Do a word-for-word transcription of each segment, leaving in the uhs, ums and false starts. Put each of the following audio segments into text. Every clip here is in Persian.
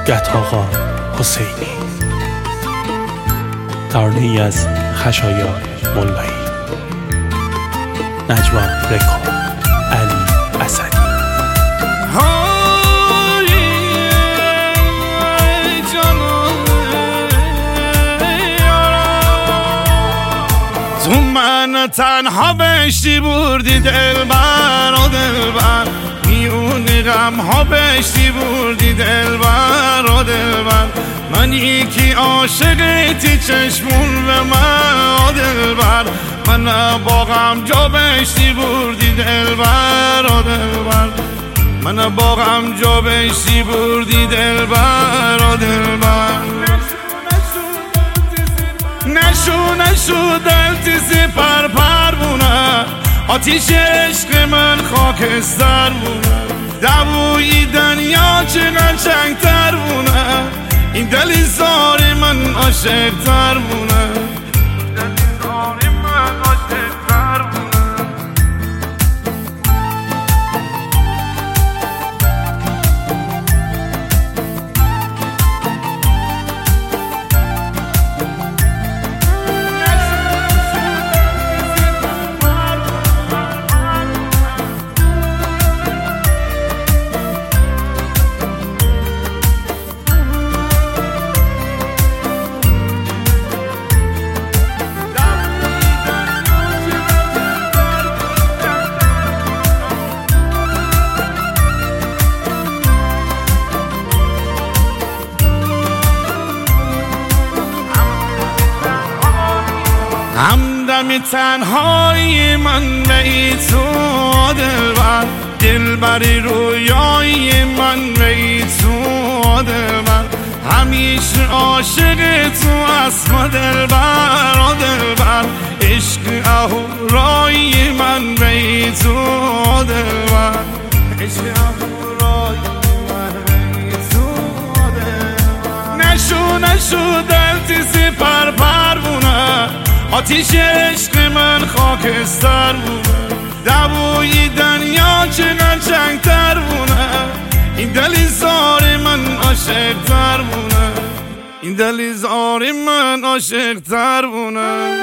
گتاقا حسینی، ترانه‌ای از خشایار ملایی، نجوا رکو، علی اسدی. تو من تنها بهشتی بردی دلبر و دلبر، میون غم ها بهشتی بردی دلبر و دلبر. من یکی عاشقتی چشمون به من و دلبر، من با غم جا بهشتی بردی دلبر و دلبر. من با غم جا بهشتی بردی دلبر و دلبر. نشو نشو دلتی پر پر بونه، آتیش عشق من خاکستر بونه. دووی دنیا چه قشنگ تر بونه، این دلی زار من عاشق تر بونه. دلی زار من عاشق تر بونه. همدم تنهایی من به ای تو دلبر، دلبری رویایی من به ای تو دلبر. همیشه عاشق تو اسم دلبر و دلبر، عشق اهورایی من به ای تو دلبر. عشق اهورایی من به ای تو دلبر. نشو نشو دلتی سپر پر بونه، آتیش عشق من خاکستر بونه. دووی دنیا چه قشنگ تر بونه، این دلی زار من عاشق تر بونه. این دلی زار من عاشق تر بونه.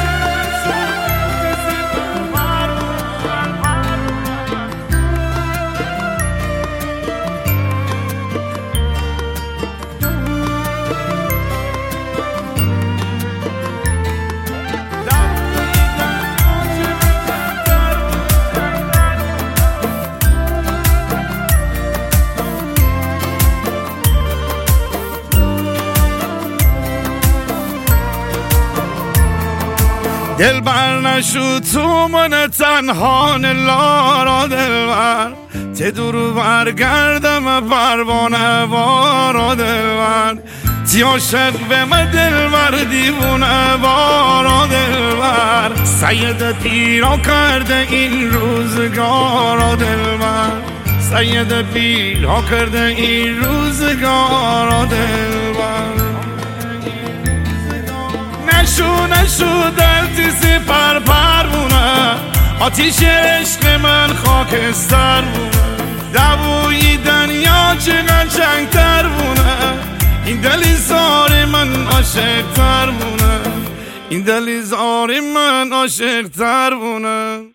دلبر نشو تو من تنها لارا دلبر، ته دور برگردم پروانه وارا دلبر. تی عاشق به من دلبر دیوونه وارا دلبر. سید پیرا کرده این روزگارا دلبر، سید پیرا کرده این روزگارا دلبر. نشو نشو دلتی سپر پر بونه، آتیش عشق من خاکستر بونه. دووی دنیا چه قشنگ تر بونه، این دلی زار من عاشق تر بونه. این دلی زار من عاشق تر بونه.